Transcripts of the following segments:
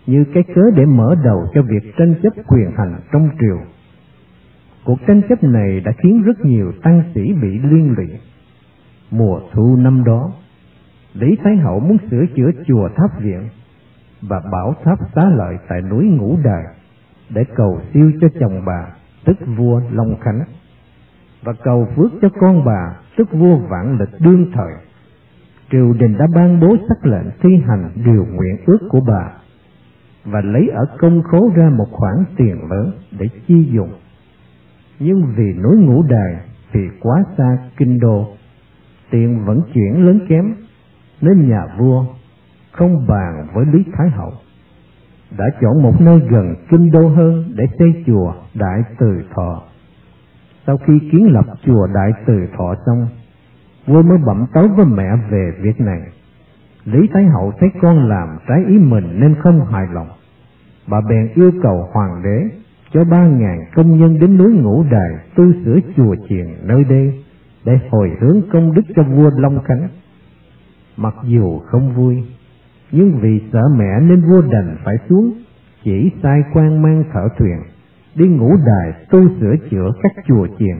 như cái cớ để mở đầu cho việc tranh chấp quyền hành trong triều. Cuộc tranh chấp này đã khiến rất nhiều tăng sĩ bị liên lụy. Mùa thu năm đó, Lý Thái Hậu muốn sửa chữa chùa Tháp Viện và bảo tháp Xá Lợi tại núi Ngũ Đài để cầu siêu cho chồng bà, tức vua Long Khánh, và cầu phước cho con bà, tức vua Vạn Lịch đương thời. Triều đình đã ban bố sắc lệnh thi hành điều nguyện ước của bà và lấy ở công khố ra một khoản tiền lớn để chi dùng. Nhưng vì núi Ngũ Đài thì quá xa kinh đô, tiền vận chuyển lớn kém, nên nhà vua không bàn với Lý Thái Hậu, đã chọn một nơi gần kinh đô hơn để xây chùa Đại Từ Thọ. Sau khi kiến lập chùa Đại Từ Thọ xong, vua mới bẩm tấu với mẹ về việc này. Lý Thái Hậu thấy con làm trái ý mình nên không hài lòng. Bà bèn yêu cầu hoàng đế cho 3.000 công nhân đến núi Ngũ Đài tu sửa chùa chiền nơi đây để hồi hướng công đức cho vua Long Khánh. Mặc dù không vui, nhưng vì sợ mẹ nên vua đành phải xuống, chỉ sai quan mang thợ thuyền đi Ngũ Đài tu sửa chữa các chùa chiền.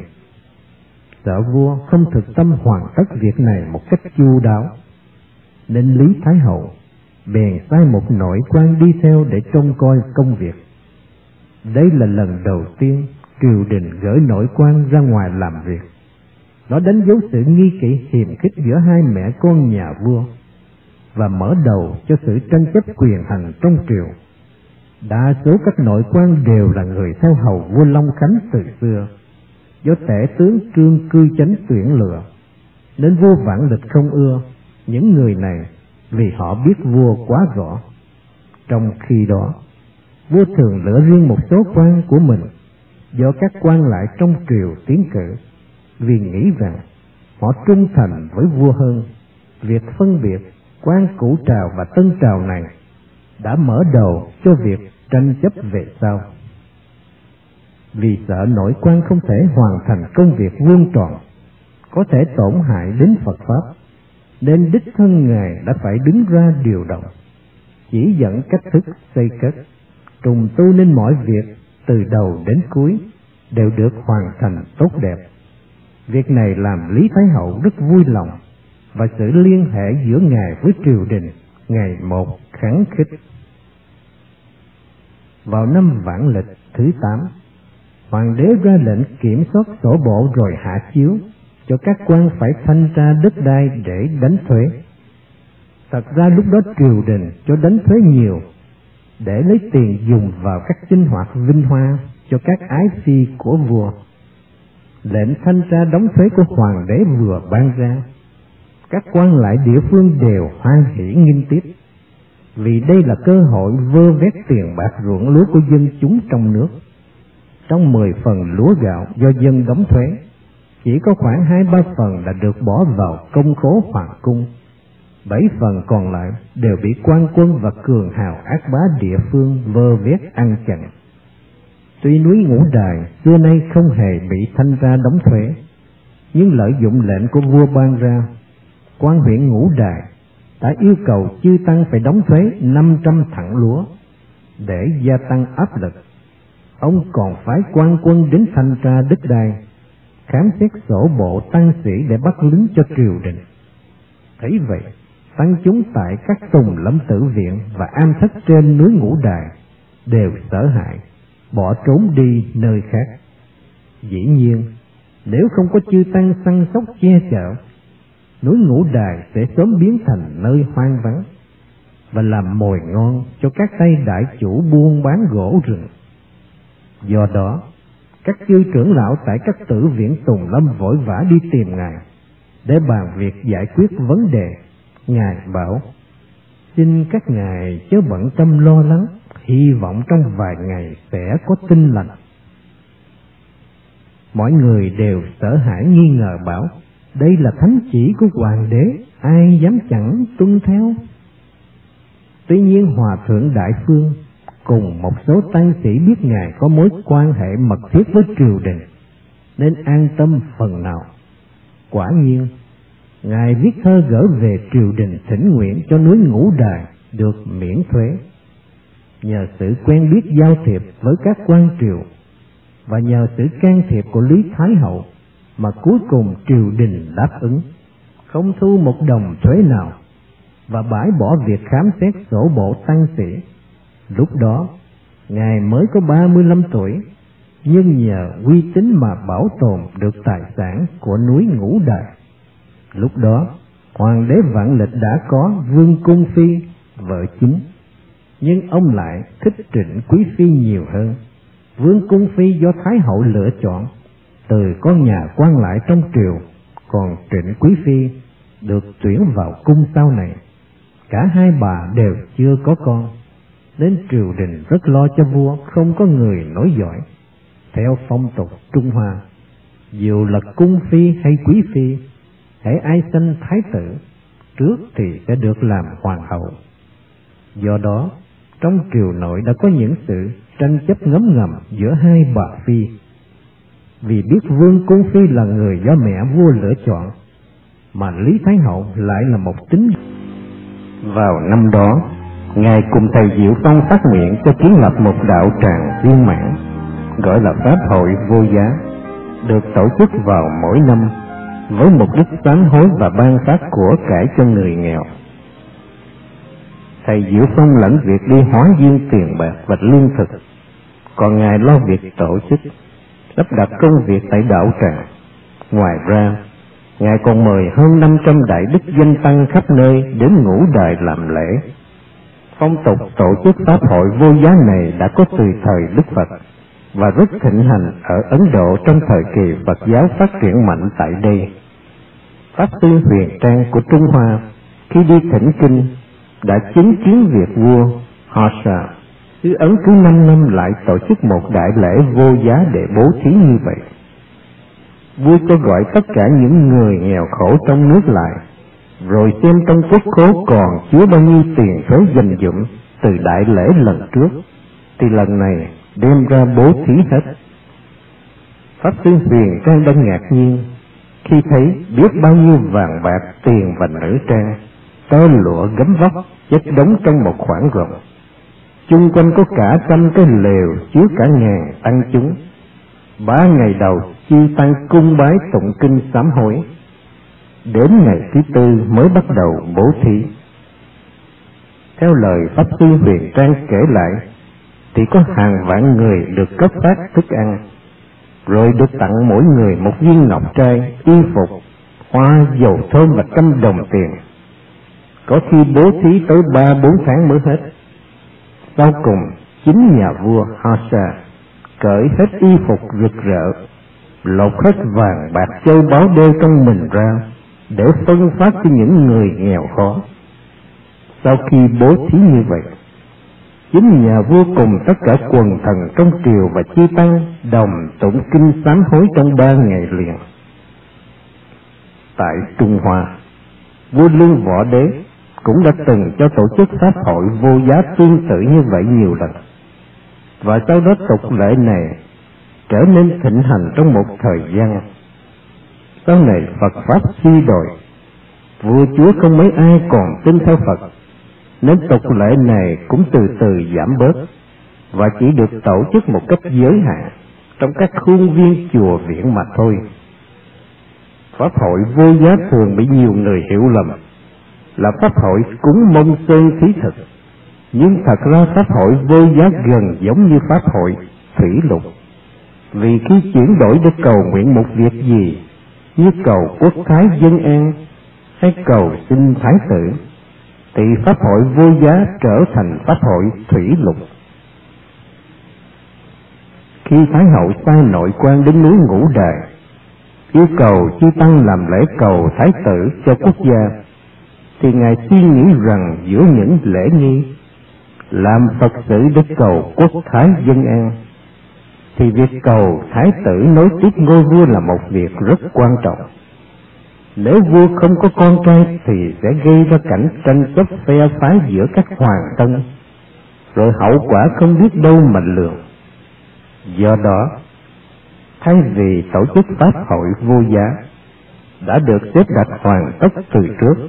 Sợ vua không thực tâm hoàn tất việc này một cách chu đáo, nên Lý Thái Hậu bèn sai một nội quan đi theo để trông coi công việc. Đây là lần đầu tiên triều đình gửi nội quan ra ngoài làm việc. Nó đánh dấu sự nghi kỵ hiềm khích giữa hai mẹ con nhà vua và mở đầu cho sự tranh chấp quyền hành trong triều. Đa số các nội quan đều là người theo hầu vua Long Khánh từ xưa, do tể tướng Trương Cư Chánh tuyển lựa, nên vua Vạn Lịch không ưa những người này vì họ biết vua quá rõ. Trong khi đó, vua thường lựa riêng một số quan của mình do các quan lại trong triều tiến cử, vì nghĩ rằng họ trung thành với vua hơn. Việc phân biệt quan cũ trào và tân trào này đã mở đầu cho việc tranh chấp về sau. Vì sợ nội quan không thể hoàn thành công việc vuông tròn, có thể tổn hại đến Phật Pháp, nên đích thân Ngài đã phải đứng ra điều động, chỉ dẫn cách thức xây cất, trùng tu nên mọi việc từ đầu đến cuối đều được hoàn thành tốt đẹp. Việc này làm Lý Thái Hậu rất vui lòng, và sự liên hệ giữa Ngài với triều đình ngày một khắng khích. Vào năm Vạn Lịch thứ 8, hoàng đế ra lệnh kiểm soát sổ bộ rồi hạ chiếu cho các quan phải thanh tra đất đai để đánh thuế. Thật ra lúc đó triều đình cho đánh thuế nhiều để lấy tiền dùng vào các sinh hoạt vinh hoa cho các ái phi của vua. Lệnh thanh tra đóng thuế của hoàng đế vừa ban ra, các quan lại địa phương đều hoan hỉ nghinh tiếp, vì đây là cơ hội vơ vét tiền bạc ruộng lúa của dân chúng trong nước. Trong 10 phần lúa gạo do dân đóng thuế, chỉ có khoảng 2-3 phần là được bỏ vào công khố hoàng cung, 7 phần còn lại đều bị quan quân và cường hào ác bá địa phương vơ vét ăn chặn. Tuy núi Ngũ Đài xưa nay không hề bị thanh tra đóng thuế, nhưng lợi dụng lệnh của vua ban ra, quan huyện Ngũ Đài đã yêu cầu chư tăng phải đóng thuế 500 thặng lúa. Để gia tăng áp lực, ông còn phái quan quân đến thanh tra đất đai, khám xét sổ bộ tăng sĩ để bắt lính cho triều đình. Thấy vậy, tăng chúng tại các tùng lâm tử viện và am thất trên núi Ngũ Đài đều sợ hãi, bỏ trốn đi nơi khác. Dĩ nhiên, nếu không có chư tăng săn sóc che chở, núi Ngũ Đài sẽ sớm biến thành nơi hoang vắng và làm mồi ngon cho các tay đại chủ buôn bán gỗ rừng. Do đó, các chư trưởng lão tại các tử viện tùng lâm vội vã đi tìm Ngài để bàn việc giải quyết vấn đề. Ngài bảo: xin các ngài chớ bận tâm lo lắng, hy vọng trong vài ngày sẽ có tin lành. Mọi người đều sợ hãi nghi ngờ bảo: đây là thánh chỉ của hoàng đế, ai dám chẳng tuân theo. Tuy nhiên Hòa thượng Đại Phương cùng một số tăng sĩ biết Ngài có mối quan hệ mật thiết với triều đình, nên an tâm phần nào. Quả nhiên, Ngài viết thơ gửi về triều đình thỉnh nguyện cho núi Ngũ Đài được miễn thuế. nhờ sự quen biết giao thiệp với các quan triều và nhờ sự can thiệp của Lý Thái Hậu mà cuối cùng triều đình đáp ứng, không thu một đồng thuế nào và bãi bỏ việc khám xét sổ bộ tăng sĩ. Lúc đó Ngài mới có 35 tuổi, nhưng nhờ uy tín mà bảo tồn được tài sản của núi Ngũ Đài. Lúc đó Hoàng đế Vạn Lịch đã có Vương Cung Phi, vợ chính, nhưng ông lại thích Trịnh Quý Phi nhiều hơn. Vương Cung Phi do Thái Hậu lựa chọn từ con nhà quan lại trong triều, còn Trịnh Quý Phi được tuyển vào cung sau này. Cả hai bà đều chưa có con, nên triều đình rất lo cho vua không có người nối dõi. Theo phong tục Trung Hoa, dù là cung phi hay quý phi, hễ ai sanh thái tử trước thì sẽ được làm hoàng hậu. Do đó, trong triều nội đã có những sự tranh chấp ngấm ngầm giữa hai bà phi. Vì biết Vương Cung Phi là người do mẹ vua lựa chọn, mà Lý Thái Hậu lại là một tín. Vào năm đó, Ngài cùng thầy Diệu Tông phát nguyện cho kiến lập một đạo tràng viên mãn, gọi là Pháp hội Vô Giá, được tổ chức vào mỗi năm với mục đích sám hối và ban phát của cải cho người nghèo. Thầy Diệu Tông lãnh việc đi hóa viên tiền bạc và lương thực, còn Ngài lo việc tổ chức, lắp đặt công việc tại đạo tràng. Ngoài ra, Ngài còn mời hơn 500 đại đức danh tăng khắp nơi đến Ngũ Đài làm lễ. Phong tục tổ chức Pháp hội Vô Giá này đã có từ thời Đức Phật và rất thịnh hành ở Ấn Độ trong thời kỳ Phật giáo phát triển mạnh tại đây. Pháp sư Huyền Trang của Trung Hoa khi đi thỉnh kinh đã chứng kiến việc vua Hasa xứ Ấn cứ 5 năm lại tổ chức một đại lễ vô giá để bố thí như vậy. Vua cho gọi tất cả những người nghèo khổ trong nước lại, rồi xem trong quốc khố còn chứa bao nhiêu tiền thuế dành dụm từ đại lễ lần trước, thì lần này đem ra bố thí hết. Pháp sư Huyền Trang đang ngạc nhiên khi thấy biết bao nhiêu vàng bạc, tiền và nữ trang, tơ lụa gấm vóc chất đống trong một khoảng rộng. Chung quanh có cả 100 cái lều chứa cả ngàn tăng chúng. 3 ngày đầu chi tăng cung bái tụng kinh sám hối, đến ngày thứ 4 mới bắt đầu bố thí. Theo lời Pháp sư Huyền Trang kể lại, thì có hàng vạn người được cấp phát thức ăn, rồi được tặng mỗi người một viên ngọc trai, y phục, hoa, dầu thơm và 100 đồng tiền. Có khi bố thí tới 3-4 tháng mới hết. Sau cùng, chính nhà vua Hasa cởi hết y phục rực rỡ, lột hết vàng bạc châu báu đeo trong mình ra để phân phát cho những người nghèo khó. Sau khi bố thí như vậy, chính nhà vua cùng tất cả quần thần trong triều và chư tăng đồng tụng kinh sám hối trong 3 ngày liền. Tại Trung Hoa, vua Lương Võ Đế cũng đã từng cho tổ chức pháp hội vô giá tương tự như vậy nhiều lần, và sau đó tục lệ này trở nên thịnh hành trong một thời gian. Sau này Phật pháp suy đồi, vua chúa không mấy ai còn tin theo Phật, nên tục lệ này cũng từ từ giảm bớt và chỉ được tổ chức một cách giới hạn trong các khuôn viên chùa viện mà thôi. Pháp hội vô giá thường bị nhiều người hiểu lầm là pháp hội cúng mông sơn thí thực, nhưng thật ra pháp hội vô giá gần giống như pháp hội thủy lục. Vì khi chuyển đổi để cầu nguyện một việc gì, như cầu quốc thái dân an hay cầu xin thái tử, thì pháp hội vô giá trở thành pháp hội thủy lục. Khi Thái Hậu sai nội quan đến núi Ngũ Đài, yêu cầu chư tăng làm lễ cầu thái tử cho quốc gia, thì Ngài suy nghĩ rằng giữa những lễ nghi làm Phật sự để cầu quốc thái dân an, thì việc cầu thái tử nối tiếp ngôi vua là một việc rất quan trọng. Nếu vua không có con trai thì sẽ gây ra cảnh tranh chấp phe phái giữa các hoàng tân, rồi hậu quả không biết đâu mà lường. Do đó, thay vì tổ chức pháp hội vô giá đã được xếp đặt hoàn tất từ trước,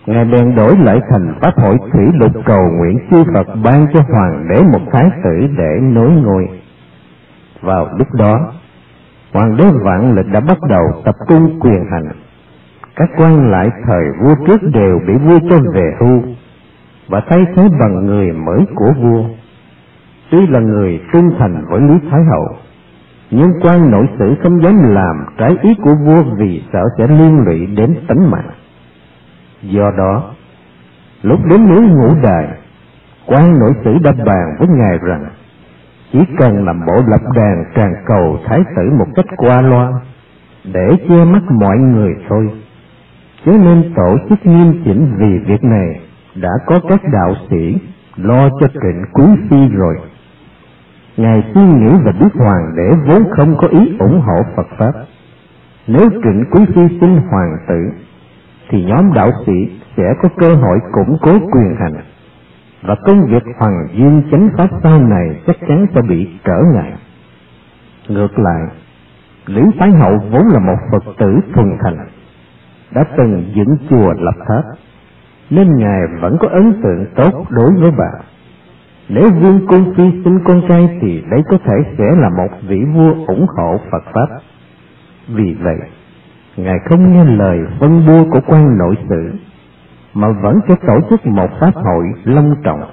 Ngài bèn đổi lại thành pháp hội thủy lục, cầu nguyện chư Phật ban cho hoàng đế một thái tử để nối ngôi. Vào lúc đó, hoàng đế Vạn Lịch đã bắt đầu tập trung quyền hành. Các quan lại thời vua trước đều bị vua cho về hưu và thay thế bằng người mới của vua. Tuy là người trung thành với Lý Thái Hậu, nhưng quan nội sử không dám làm trái ý của vua vì sợ sẽ liên lụy đến tính mạng. Do đó, lúc đến núi Ngũ Đài, quan nội sử đã bàn với ngài rằng chỉ cần làm bộ lập đàn tràng cầu thái tử một cách qua loa để che mắt mọi người thôi, chứ nên tổ chức nghiêm chỉnh, vì việc này đã có các đạo sĩ lo cho Trịnh Quý Phi rồi. Ngài suy nghĩ và biết hoàng đế vốn không có ý ủng hộ Phật Pháp. Nếu Trịnh Quý Phi sinh hoàng tử, thì nhóm đạo sĩ sẽ có cơ hội củng cố quyền hành, và công việc hoàng dương chánh pháp sau này chắc chắn sẽ bị trở ngại. Ngược lại, Lý Thái Hậu vốn là một Phật tử thuần thành, đã từng dựng chùa lập tháp, nên ngài vẫn có ấn tượng tốt đối với bà. Nếu Vương Cung Phi sinh con trai thì đấy có thể sẽ là một vị vua ủng hộ Phật Pháp. Vì vậy, ngài không nghe lời phân bua của quan nội sử, mà vẫn sẽ tổ chức một pháp hội long trọng.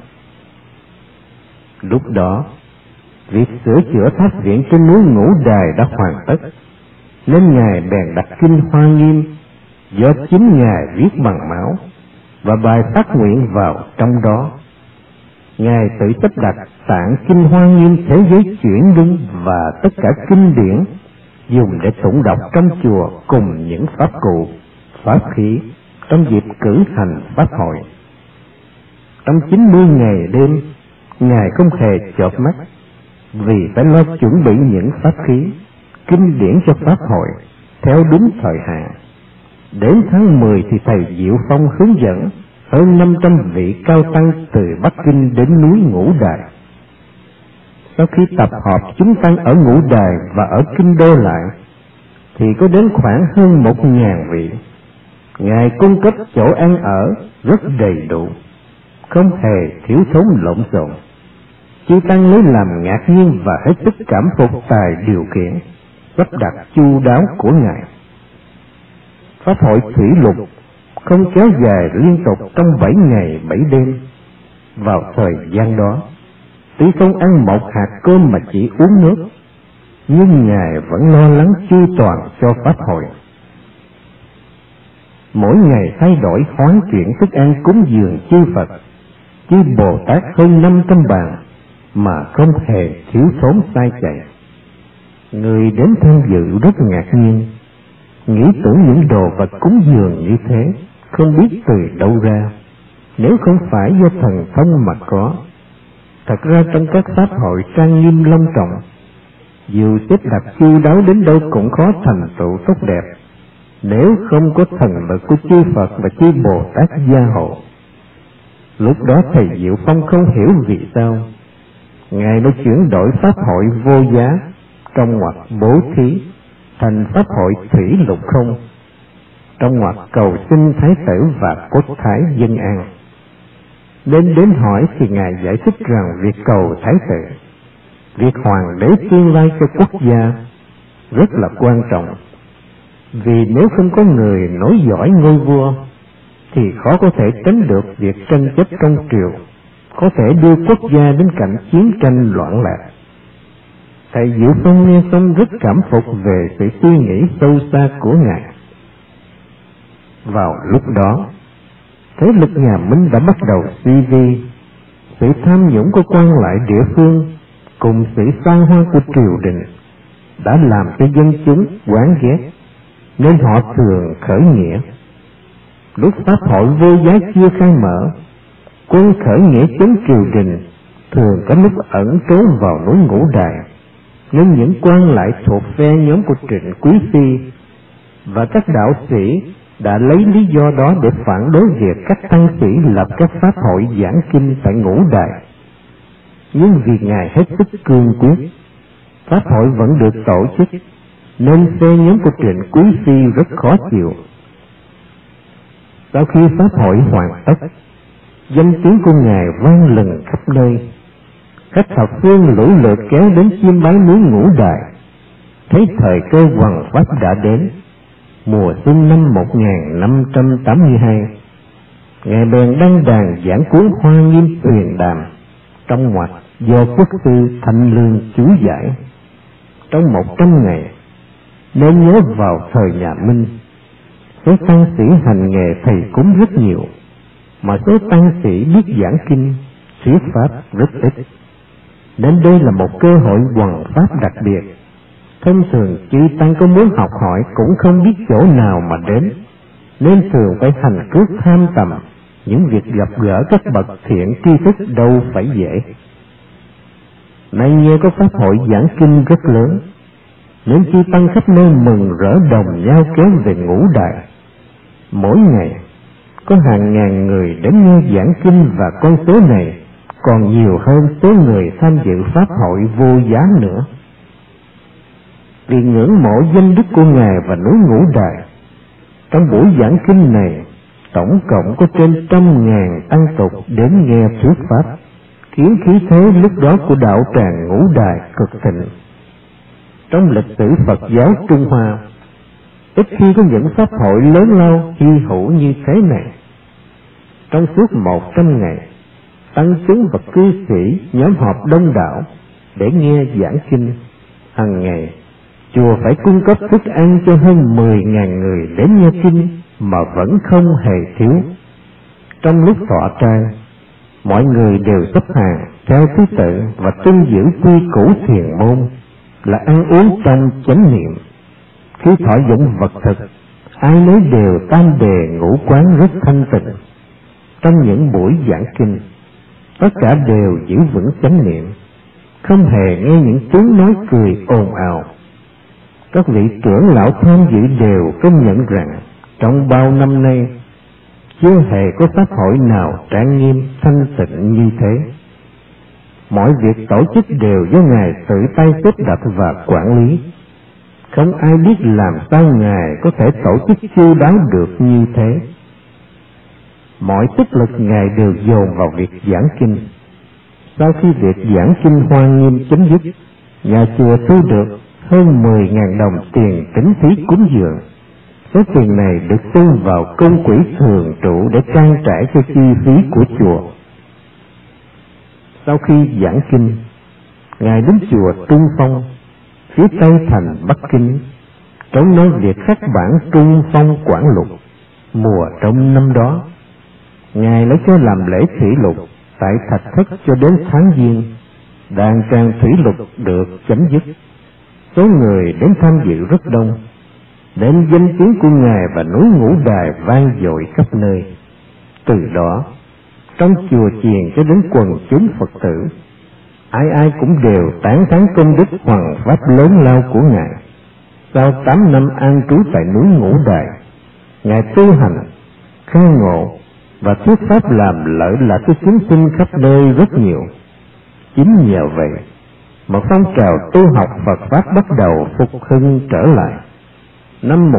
Lúc đó, việc sửa chữa tháp viện trên núi Ngũ Đài đã hoàn tất, nên ngài bèn đặt kinh Hoa Nghiêm do chính ngài viết bằng máu và bài phát nguyện vào trong đó. Ngài tự sắp đặt tạng kinh Hoa Nghiêm thế giới chuyển luân và tất cả kinh điển dùng để tụng đọc trong chùa, cùng những pháp cụ, pháp khí trong dịp cử hành pháp hội. Trong 90 ngày đêm, ngài không hề chợp mắt, vì phải lo chuẩn bị những pháp khí, kinh điển cho pháp hội theo đúng thời hạn. Đến tháng 10 thì thầy Diệu Phong hướng dẫn hơn 500 vị cao tăng từ Bắc Kinh đến núi Ngũ Đài. Sau khi tập hợp chúng tăng ở Ngũ Đài và ở Kinh Đô lại, thì có đến khoảng hơn 1.000 vị. Ngài cung cấp chỗ ăn ở rất đầy đủ, không hề thiếu thốn lộn xộn. Chư tăng lấy làm ngạc nhiên và hết sức cảm phục tài điều khiển sắp đặt chu đáo của ngài. Pháp hội thủy lục không kéo dài liên tục trong 7 ngày 7 đêm. Vào thời gian đó, tuy không ăn một hạt cơm mà chỉ uống nước, nhưng ngài vẫn lo lắng chu toàn cho pháp hội. Mỗi ngày thay đổi hoán chuyển thức ăn cúng dường chư Phật, chư Bồ Tát hơn 500 bàn mà không hề thiếu thốn sai chạy. Người đến tham dự rất ngạc nhiên, nghĩ tưởng những đồ vật cúng dường như thế không biết từ đâu ra, nếu không phải do thần thông mà có. Thật ra trong các pháp hội trang nghiêm long trọng, dù xếp đặt chu đáo đến đâu cũng khó thành tựu tốt đẹp nếu không có thần lực của chư Phật và chư Bồ Tát gia hộ. Lúc đó thầy Diệu Phong không hiểu vì sao ngài mới chuyển đổi pháp hội vô giá trong ngoặc bố thí thành pháp hội thủy lục không, trong ngoặc cầu xin thái tử và cốt thái dân an. Đến hỏi thì ngài giải thích rằng việc cầu thái tử, việc hoàng đế tương lai cho quốc gia rất là quan trọng, vì nếu không có người nối dõi ngôi vua thì khó có thể tránh được việc tranh chấp trong triều, có thể đưa quốc gia đến cảnh chiến tranh loạn lạc. Thầy Diệu Phong nghe xong rất cảm phục về sự suy nghĩ sâu xa của ngài. Vào lúc đó, thế lực nhà Minh đã bắt đầu suy vi, sự tham nhũng của quan lại địa phương cùng sự xa hoa của triều đình đã làm cho dân chúng oán ghét, nên họ thường khởi nghĩa. Lúc pháp hội vô giá chưa khai mở, quân khởi nghĩa chống triều đình thường có lúc ẩn trốn vào núi Ngũ Đài, nên những quan lại thuộc phe nhóm của Trịnh Quý Phi và các đạo sĩ đã lấy lý do đó để phản đối việc các tăng sĩ lập các pháp hội giảng kinh tại Ngũ Đài. Nhưng vì ngài hết sức cương quyết, pháp hội vẫn được tổ chức, nên phe nhóm của Trịnh Quý Phi rất khó chịu. Sau khi pháp hội hoàn tất, danh tiếng của Ngài vang lừng khắp nơi. Khách thập phương lũ lượt kéo đến chiêm bái núi Ngũ Đài. Thấy thời cơ hoằng pháp đã đến, mùa xuân năm 1582, Ngài bèn đăng đàn giảng cuốn Hoa Nghiêm Huyền Đàm, trong ngoặc do quốc sư Thanh Lương chú giải. Trong 100 ngày, nên nhớ vào thời nhà Minh, số tăng sĩ hành nghề thầy cúng rất nhiều, mà số tăng sĩ biết giảng kinh, thuyết pháp rất ít. Nên đây là một cơ hội hoằng pháp đặc biệt. Thông thường chư tăng có muốn học hỏi cũng không biết chỗ nào mà đến, nên thường phải hành cước tham tầm. Những việc gặp gỡ các bậc thiện tri thức đâu phải dễ. Nay nghe có pháp hội giảng kinh rất lớn, nên chư tăng khắp nơi mừng rỡ đồng nhau kéo về Ngũ Đài. Mỗi ngày có hàng ngàn người đến nghe giảng kinh, và con số này còn nhiều hơn số người tham dự pháp hội vô giá nữa. Vì ngưỡng mộ danh đức của Ngài và núi Ngũ Đài, trong buổi giảng kinh này tổng cộng có trên 100.000 tăng tục đến nghe thuyết pháp, khiến khí thế lúc đó của đạo tràng Ngũ Đài cực thịnh. Trong lịch sử Phật giáo Trung Hoa, ít khi có những pháp hội lớn lao hy hữu như thế này. Trong suốt 100 ngày, tăng chúng và cư sĩ nhóm họp đông đảo để nghe giảng kinh. Hàng ngày, chùa phải cung cấp thức ăn cho hơn 10.000 người đến nghe kinh mà vẫn không hề thiếu. Trong lúc thọ trai, mọi người đều xếp hàng theo thứ tự và tuân giữ quy củ thiền môn là ăn uống trong chánh niệm. Khi thọ dụng vật thực, ai nấy đều tam đề ngũ quán rất thanh tịnh. Trong những buổi giảng kinh, tất cả đều giữ vững chánh niệm, không hề nghe những tiếng nói cười ồn ào. Các vị trưởng lão tham dự đều công nhận rằng trong bao năm nay chưa hề có pháp hội nào trang nghiêm thanh tịnh như thế. Mọi việc tổ chức đều do Ngài tự tay xếp đặt và quản lý. Không ai biết làm sao Ngài có thể tổ chức chu đáo được như thế. Mọi sức lực Ngài đều dồn vào việc giảng kinh. Sau khi việc giảng kinh Hoa Nghiêm chấm dứt, nhà chùa thu được hơn 10.000 đồng tiền tín phí cúng dường. Số tiền này được xung vào công quỹ thường trụ để trang trải cho chi phí của chùa. Sau khi giảng kinh, Ngài đến chùa Trung Phong, phía tây thành Bắc Kinh, trống nói việc khắc bản Trung Phong Quảng Lục. Mùa trong năm đó, Ngài lấy cho làm lễ thủy lục tại Thạch Thất cho đến tháng Giêng. Đàn tràng thủy lục được chấm dứt. Số người đến tham dự rất đông, đến danh tiếng của Ngài và núi Ngũ Đài vang dội khắp nơi. Từ đó, trong chùa chiền cho đến quần chúng Phật tử, ai ai cũng đều tán thán công đức hoằng pháp lớn lao của Ngài. Sau 8 năm an trú tại núi Ngũ Đài, Ngài tu hành, khai ngộ và thuyết pháp làm lợi lạc cho chúng sinh khắp nơi rất nhiều. Chính nhờ vậy, một phong trào tu học Phật pháp bắt đầu phục hưng trở lại. Năm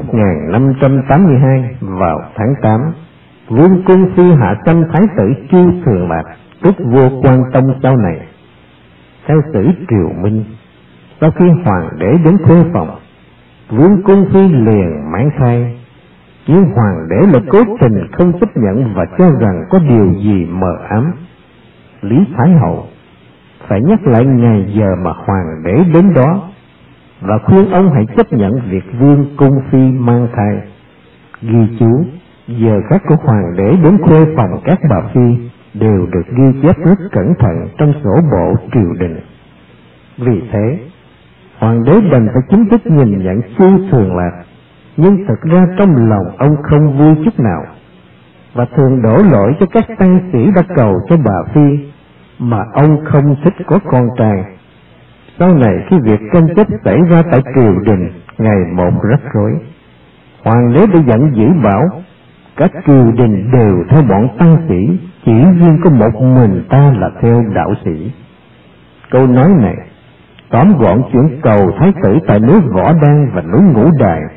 1582 vào tháng 8, Vương Cung Phi hạ sanh Thái tử Chu Thường Lạc, tức vua Quan Tông sau này. Theo sử Triều Minh, sau khi hoàng đế đến khuê phòng, Vương Cung Phi liền mang thai. Nhưng hoàng đế lại cố tình không chấp nhận và cho rằng có điều gì mờ ám. Lý Thái Hậu phải nhắc lại ngày giờ mà hoàng đế đến đó và khuyên ông hãy chấp nhận việc Vương Cung Phi mang thai. Ghi chú giờ khắc của hoàng đế đến khuê phòng các bà phi đều được ghi chép rất cẩn thận trong sổ bộ triều đình. Vì thế, hoàng đế đành phải chính thức nhìn nhận Chu Thường Lạc, nhưng thực ra trong lòng ông không vui chút nào, và thường đổ lỗi cho các tăng sĩ đã cầu cho bà phi, mà ông không thích có con trai. Sau này khi việc tranh chấp xảy ra tại triều đình ngày một rắc rối, hoàng đế đã giận dữ bảo các triều đình đều theo bọn tăng sĩ, chỉ riêng có một mình ta là theo đạo sĩ. Câu nói này tóm gọn chuyện cầu thái tử tại núi Võ Đan và núi Ngũ Đài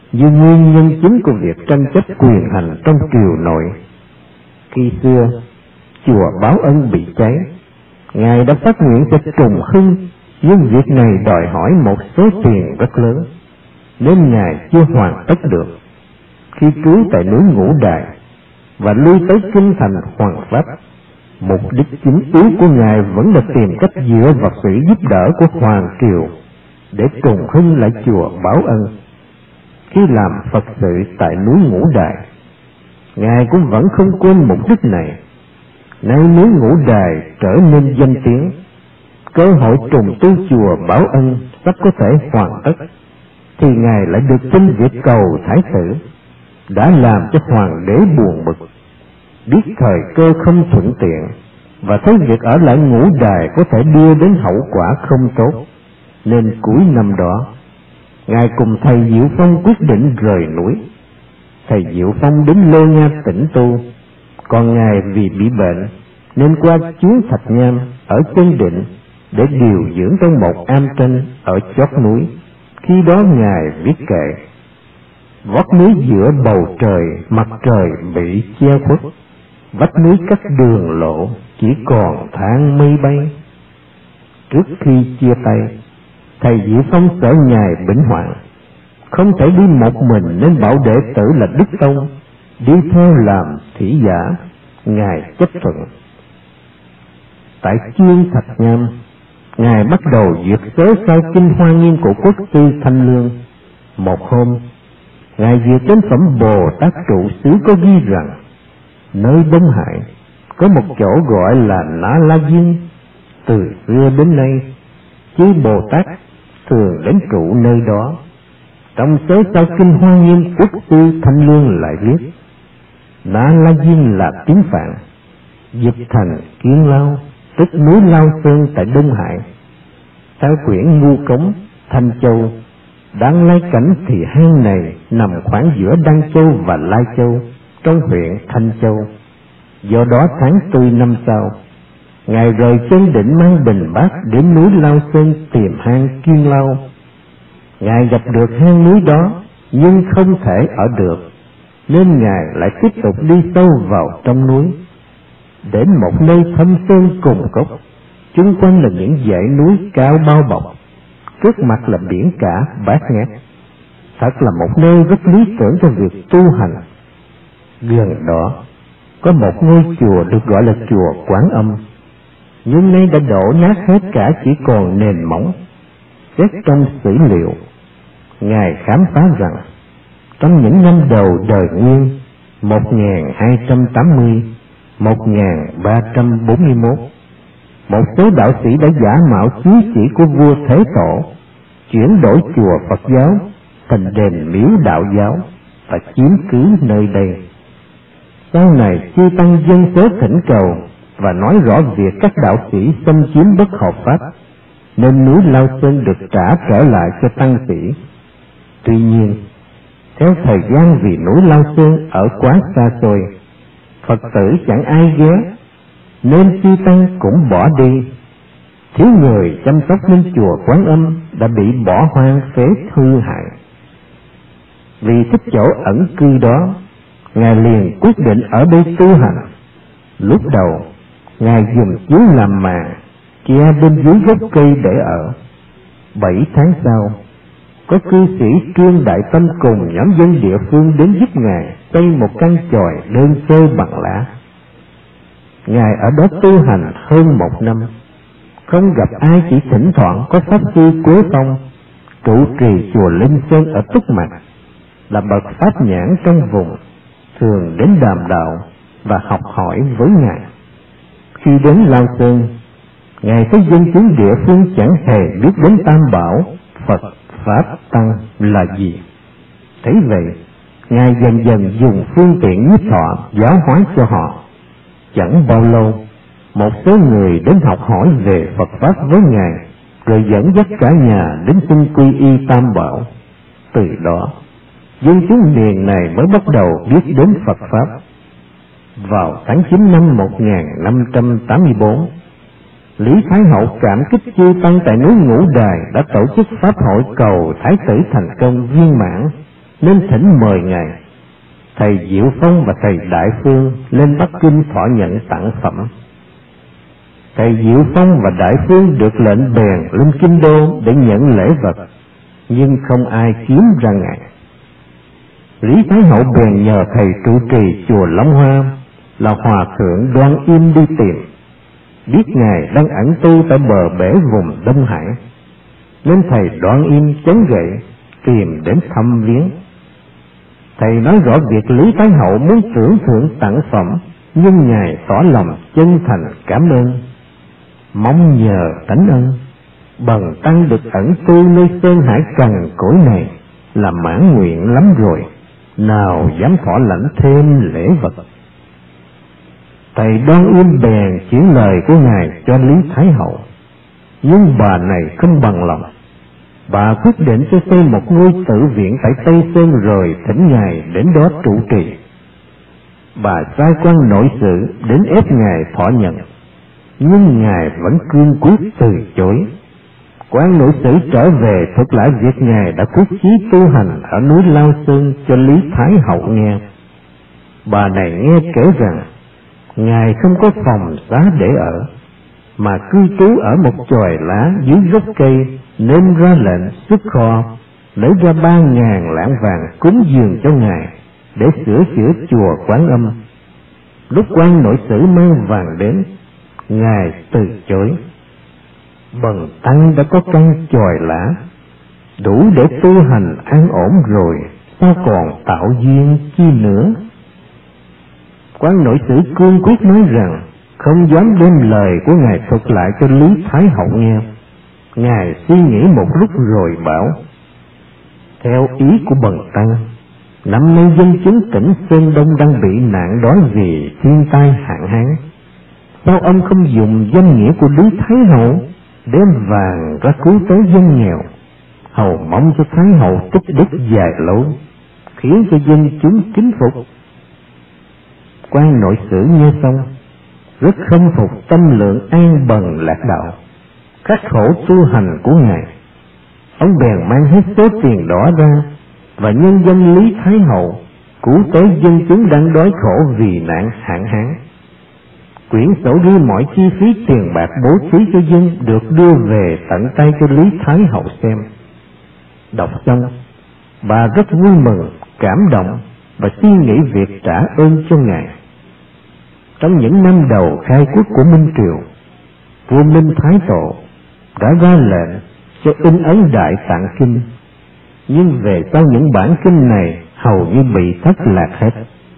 như nguyên nhân chính của việc tranh chấp quyền hành trong triều nội. Khi xưa, chùa Báo Ân bị cháy, Ngài đã phát nguyện sẽ trùng hưng, nhưng việc này đòi hỏi một số tiền rất lớn, nên Ngài chưa hoàn tất được. Khi trú tại núi Ngũ Đài và lui tới kinh thành Hoàng Pháp, mục đích chính yếu của Ngài vẫn là tìm cách dựa vào sự giúp đỡ của Hoàng Triều để trùng hưng lại chùa Báo Ân. Khi làm Phật sự tại núi Ngũ Đài, Ngài cũng vẫn không quên mục đích này. Nay núi Ngũ Đài trở nên danh tiếng, cơ hội trùng tu chùa Báo Ân sắp có thể hoàn tất, thì Ngài lại được tin việc cầu Thái tử, đã làm cho Hoàng đế buồn bực. Biết thời cơ không thuận tiện, và thấy việc ở lại Ngũ Đài có thể đưa đến hậu quả không tốt, nên cuối năm đó, Ngài cùng thầy Diệu Phong quyết định rời núi. Thầy Diệu Phong đến Lô Nha tĩnh tu, còn Ngài vì bị bệnh nên qua chuyến Thạch Nham ở Chân Định để điều dưỡng trong một am tranh ở chót núi. Khi đó Ngài viết kệ: vót núi giữa bầu trời, mặt trời bị che khuất, vách núi cách đường lộ, chỉ còn than mây bay. Trước khi chia tay, thầy Diệu Phong sợ Ngài bệnh hoạn, không thể đi một mình nên bảo đệ tử là Đức Tông đi theo làm thủy giả. Ngài chấp thuận. Tại chuyên Thạch Nham, Ngài bắt đầu duyệt sớ sao kinh Hoa Nghiêm của quốc sư Thanh Lương. Một hôm, Ngài duyệt đến phẩm Bồ Tát trụ xứ có ghi rằng, nơi Đông Hải có một chỗ gọi là Na La Diên. Từ xưa đến nay, chư Bồ Tát thường đến trụ nơi đó. Trong sớ sao kinh Hoa Nghiêm, quốc sư Thanh Lương lại viết: Na La Diên là tiếng Phạn, dịch thành Kiên Lao, tức núi Lao Sơn tại Đông Hải. Theo quyển Ngu Cống, Thanh Châu, đang lai cảnh thì hang này nằm khoảng giữa Đăng Châu và Lai Châu, trong huyện Thanh Châu. Do đó tháng 4 năm sau, Ngài rời Chân Định mang Bình Bát đến núi Lao Sơn tìm hang Kiên Lao. Ngài gặp được hang núi đó nhưng không thể ở được, nên Ngài lại tiếp tục đi sâu vào trong núi. Đến một nơi thâm sơn cùng cốc, chung quanh là những dãy núi cao bao bọc, trước mặt là biển cả bát ngát. Thật là một nơi rất lý tưởng cho việc tu hành. Gần đó có một ngôi chùa được gọi là chùa Quán Âm, nhưng nay đã đổ nát hết cả, chỉ còn nền móng. Xét trong sử liệu, Ngài khám phá rằng trong những năm đầu đời Nguyên 1280-1341, một số đạo sĩ đã giả mạo chiếu chỉ của vua Thế Tổ, chuyển đổi chùa Phật giáo thành đền miếu đạo giáo và chiếm cứ nơi đây. Sau này chư tăng dân số thỉnh cầu và nói rõ việc các đạo sĩ xâm chiếm bất hợp pháp, nên núi Lao Sơn được trả trở lại cho tăng sĩ. Tuy nhiên, theo thời gian vì núi Lao Sơn ở quá xa xôi, Phật tử chẳng ai ghé, nên chư tăng cũng bỏ đi. Thiếu người chăm sóc nên chùa Quán Âm đã bị bỏ hoang phế hư hại. Vì thích chỗ ẩn cư đó, Ngài liền quyết định ở đây tu hành. Lúc đầu, Ngài dùng chiếu làm màn, che bên dưới gốc cây để ở. 7 tháng sau, có cư sĩ Trương Đại Tâm cùng nhóm dân địa phương đến giúp Ngài xây một căn chòi đơn sơ bằng lá. Ngài ở đó tu hành hơn 1 năm, không gặp ai, chỉ thỉnh thoảng có pháp sư Quế Tông, trụ trì chùa Linh Sơn ở Túc Mạch, là bậc pháp nhãn trong vùng, thường đến đàm đạo và học hỏi với Ngài. Khi đến Lao Sơn, Ngài thấy dân chúng địa phương chẳng hề biết đến Tam Bảo, Phật, Pháp, Tăng là gì. Thế vậy, Ngài dần dần dùng phương tiện nhiếp thọ giáo hóa cho họ. Chẳng bao lâu, một số người đến học hỏi về Phật Pháp với Ngài, rồi dẫn dắt cả nhà đến xin quy y Tam Bảo. Từ đó, dân chúng miền này mới bắt đầu biết đến Phật Pháp. Vào tháng 9 năm 1584, Lý Thái Hậu cảm kích chư tăng tại núi Ngũ Đài đã tổ chức pháp hội cầu Thái tử thành công viên mãn, nên thỉnh mời ngài. Thầy Diệu Phong và thầy Đại Phương lên Bắc Kinh thọ nhận tặng phẩm. Thầy Diệu Phong và Đại Phương được lệnh bèn lên Kinh Đô để nhận lễ vật, nhưng không ai kiếm ra ngài. Lý Thái Hậu bèn nhờ thầy trụ trì chùa Long Hoa là Hòa thượng Đoan Im đi tìm, biết ngài đang ẩn tu tại bờ bể vùng Đông Hải, nên thầy Đoan Im chống gậy tìm đến thăm viếng. Thầy nói rõ việc Lý Thái Hậu muốn tưởng thưởng tặng phẩm, nhưng ngài tỏ lòng chân thành cảm ơn, mong nhờ tánh ân bần tăng được ẩn tu nơi sơn hải cằn cỗi này là mãn nguyện lắm rồi, nào dám thọ lãnh thêm lễ vật. Thầy Đoan Im bèn chuyển lời của ngài cho Lý Thái Hậu, nhưng bà này không bằng lòng. Bà quyết định sẽ xây một ngôi tự viện tại Tây Sơn rồi thỉnh ngài đến đó trụ trì. Bà sai quan nội sự đến ép ngài thọ nhận, nhưng ngài vẫn cương quyết từ chối. Quan nội sử trở về thuật lại việc ngài đã quyết chí tu hành ở núi Lao Sơn cho Lý Thái Hậu nghe. Bà này nghe kể rằng ngài không có phòng xá để ở, mà cư trú ở một chòi lá dưới gốc cây, nên ra lệnh xuất kho lấy ra 3.000 lạng vàng cúng dường cho ngài để sửa chữa chùa Quán Âm. Lúc quan nội sử mang vàng đến, ngài từ chối. Bần tăng đã có căn chòi lá đủ để tu hành an ổn rồi, sao còn tạo duyên chi nữa? Quan nội sử cương quyết nói rằng không dám đem lời của ngài thuật lại cho Lý Thái Hậu nghe. Ngài suy nghĩ một lúc rồi bảo: theo ý của bần tăng, năm nay dân chúng tỉnh Sơn Đông đang bị nạn đói vì thiên tai hạn hán. Sao ông không dùng danh nghĩa của Lý Thái Hậu đem vàng ra cứu tế dân nghèo, hầu mong cho Thái Hậu tích đức dài lâu, khiến cho dân chúng kính phục? Quan nội sử nghe xong rất khâm phục tâm lượng an bần lạc đạo, khắc khổ tu hành của ngài. Ông bèn mang hết số tiền đó ra và nhân danh Lý Thái Hậu cứu tế dân chúng đang đói khổ vì nạn hạn hán. Quyển sổ ghi mọi chi phí tiền bạc bố thí cho dân được đưa về tận tay cho Lý Thái Hậu xem. Đọc xong, bà rất vui mừng, cảm động và suy nghĩ việc trả ơn cho ngài. Trong những năm đầu khai quốc của Minh Triều, vua Minh Thái Tổ đã ra lệnh cho in ấn Đại Tạng Kinh, nhưng về sau những bản kinh này hầu như bị thất lạc hết.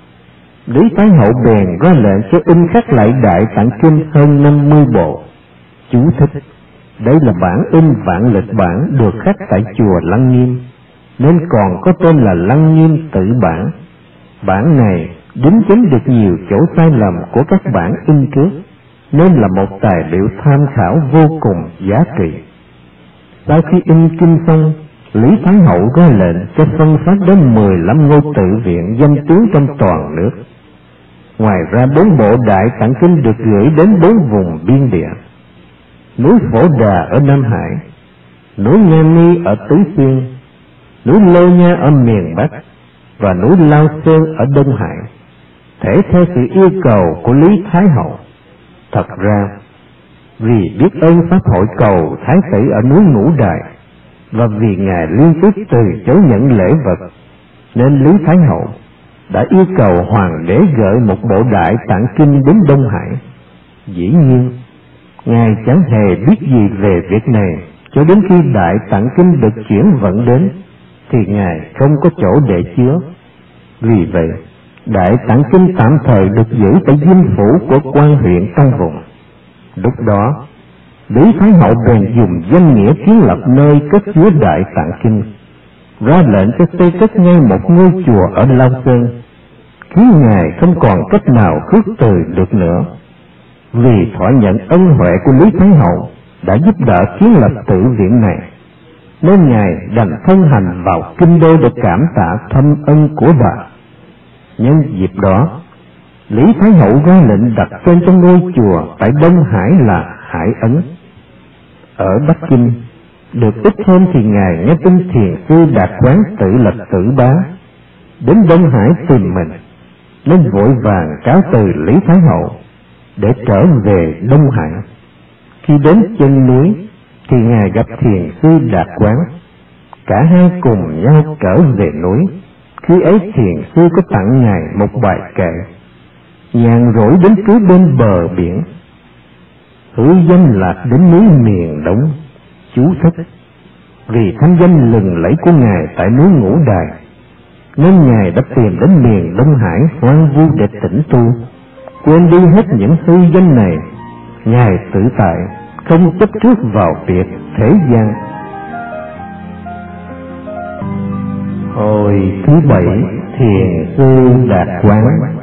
Lý Thái Hậu bèn ra lệnh cho in khắc lại Đại Tạng Kinh hơn 50 bộ. Chú thích: đây là bản in vạn lịch bản được khắc tại chùa Lăng Nghiêm, nên còn có tên là Lăng Nghiêm Tự Bản. Bản này đính chính được nhiều chỗ sai lầm của các bản in trước, nên là một tài liệu tham khảo vô cùng giá trị. Sau khi in kinh xong, Lý Thái Hậu ra lệnh cho phân phát đến 15 ngôi tự viện danh tiếng trong toàn nước. Ngoài ra 4 bộ Đại Tạng Kinh được gửi đến 4 vùng biên địa: núi Phổ Đà ở Nam Hải, núi Nga Mi ở Tứ Xuyên, núi Lô Nha ở miền Bắc và núi Lao Sơn ở Đông Hải, thể theo sự yêu cầu của Lý Thái Hậu. Thật ra, vì biết ơn pháp hội cầu Thái tử ở núi Ngũ Đài và vì ngài liên tiếp từ chối nhận lễ vật, nên Lý Thái Hậu đã yêu cầu hoàng đế gửi một bộ Đại Tạng Kinh đến Đông Hải. Dĩ nhiên, ngài chẳng hề biết gì về việc này cho đến khi Đại Tạng Kinh được chuyển vận đến, thì ngài không có chỗ để chứa. Vì vậy, Đại Tạng Kinh tạm thời được giữ tại dinh phủ của quan huyện trong vùng. Lúc đó, Lý Thái Hậu bèn dùng danh nghĩa kiến lập nơi cất chứa Đại Tạng Kinh, ra lệnh cho xây cất ngay một ngôi chùa ở Lao Sơn, khiến ngài không còn cách nào khước từ được nữa. Vì thọ nhận ân huệ của Lý Thái Hậu đã giúp đỡ kiến lập tự viện này, nên ngài đành thân hành vào kinh đô để cảm tạ thâm ân của bà. Nhân dịp đó, Lý Thái Hậu ra lệnh đặt tên cho ngôi chùa tại Đông Hải là Hải Ấn. Ở Bắc Kinh, Được ít hôm thì Ngài nghe tin thiền sư Đạt Quán tự lập tử bá, đến Đông Hải tìm mình, nên vội vàng cáo từ Lý Thái Hậu để trở về Đông Hải. Khi đến chân núi thì Ngài gặp thiền sư Đạt Quán, cả hai cùng nhau trở về núi. Khi ấy thiền sư có tặng Ngài một bài kệ: nhàn rỗi đến cứ bên bờ biển, hữu danh lạc đến núi miền Đông. Chú thích: vì thanh danh lừng lẫy của Ngài tại núi Ngũ Đài, nên Ngài đã tìm đến miền Đông Hải hoang vu để tĩnh tu, quên đi hết những hư danh này. Ngài tự tại, không chấp trước vào việc thế gian. Hồi thứ 7, thiền sư Đạt Quán.